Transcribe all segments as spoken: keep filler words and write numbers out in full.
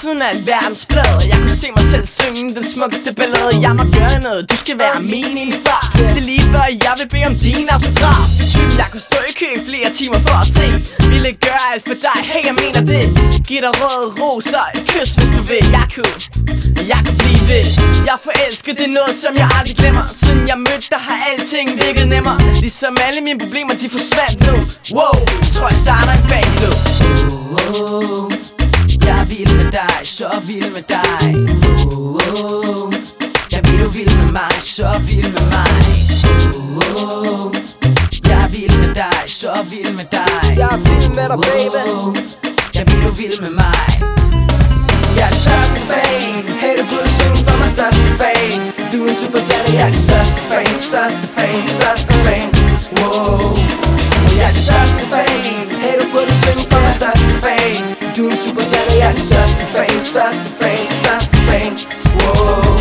siden af alverdens blade. Jeg kunne se mig selv synge den smukkeste ballade. Jeg må gøre noget, du skal være min ene far. Det er lige før jeg vil bede om din autograf. Betyder jeg kunne stå i kø i flere timer for at se. Ville gøre alt for dig, hey jeg mener det. Giv dig røde roser, et kys hvis du vil. Jeg kunne, jeg kunne blive ved. Jeg forelsker, det er noget som jeg aldrig glemmer. Siden jeg mødte dig har alting virket nemmere. Ligesom alle mine problemer de forsvandt nu. Wow, jeg tror jeg starter en bagklub. Oh, oh, jeg er vild med dig, så vild med dig. Oh, oh, jeg vil du vild med mig, så vild med mig. Oh, oh, jeg er vild med dig, så vild med dig. Jeg er vild med dig, baby. Oh, jeg vil du vild med mig. Jeg er den største fan. Hey, du burde synge for mig, største fan. Du er en superstjerne, jeg er den største fan. Største fan, største fan. Wow. Jeg er den største fan. Hey, du burde synge for mig, største fan. Du er en superstjerne, jeg er den største fan. Største fan, største fan. Wow.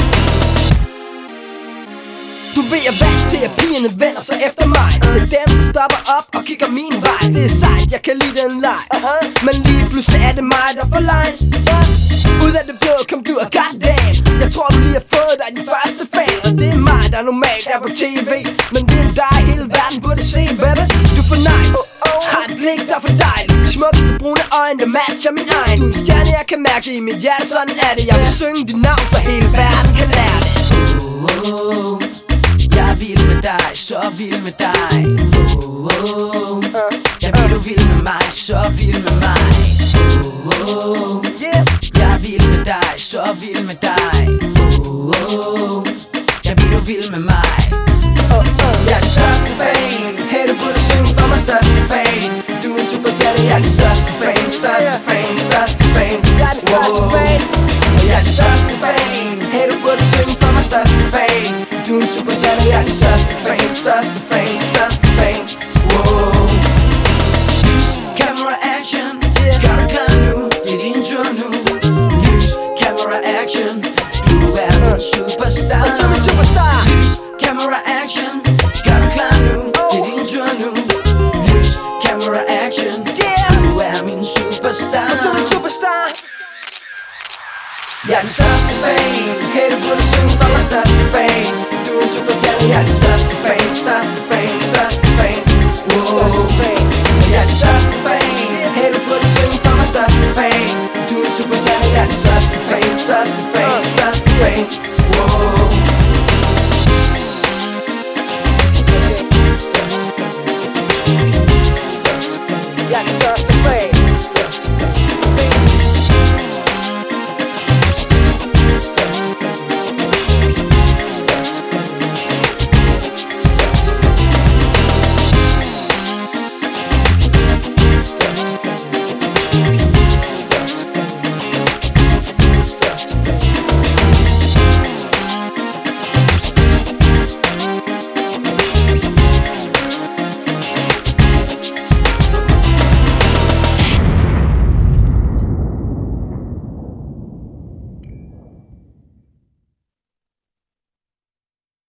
Du ved jeg vant til at pigerne vender sig efter mig. Det er dem der stopper op og kigger min vej. Det er sejt, jeg kan lide den leg. uh-huh. Men lige pludselig er det mig der får line. uh. Ud af det blå kom du og goddamn. Jeg tror du lige har fået dig din første fan. Og det er mig der normalt er på tv. Men det er dig hele verden burde se, baby. Du er for nice, oh, oh. Har et blik der er for dejligt. De smukkeste brune øjne der matcher min egen. Du er en stjerne jeg kan mærke i mit hjerte, sådan er det. Jeg vil synge dit navn så hele verden kan lære det. Oh, oh. Jeg er vild med dig, så vild med dig. Oh, oh. Jeg vil du vild med mig, så vild med mig. Oh, oh. Jeg er vild med dig, så vild med dig. Oh, oh. Jeg vil du vild med mig. Jeg er den største fan. Hey, du burde synge for mig, største fan. Du er en superstjerne, jeg er den største fan. Største fan, største fan. Jeg er den største fan. Jeg er den største fan. Hey, du burde synge for mig, største fan. Du er en superstjerne, jeg er den største fan. Største fan, største fan. Wow. Lys, camera, action. Gør dig klar nu, det er din tur nu. Lys, camera, action. Du er min superstar. Du er min superstar. Lys, camera, action. Gør dig klar nu, det er din tur nu. Lys, camera, action. Du er min superstar. Du er min superstar. Jeg er den største fan. Hey, du burde synge for mig, største fan. Du er en superstjerne, jeg er den største fan. Største fan, største fan. Wow. Jeg er den største fan. Hey, du burde synge for mig, største fan. Du er en superstjerne, jeg er den største fan. Største fan, største fan. Wow.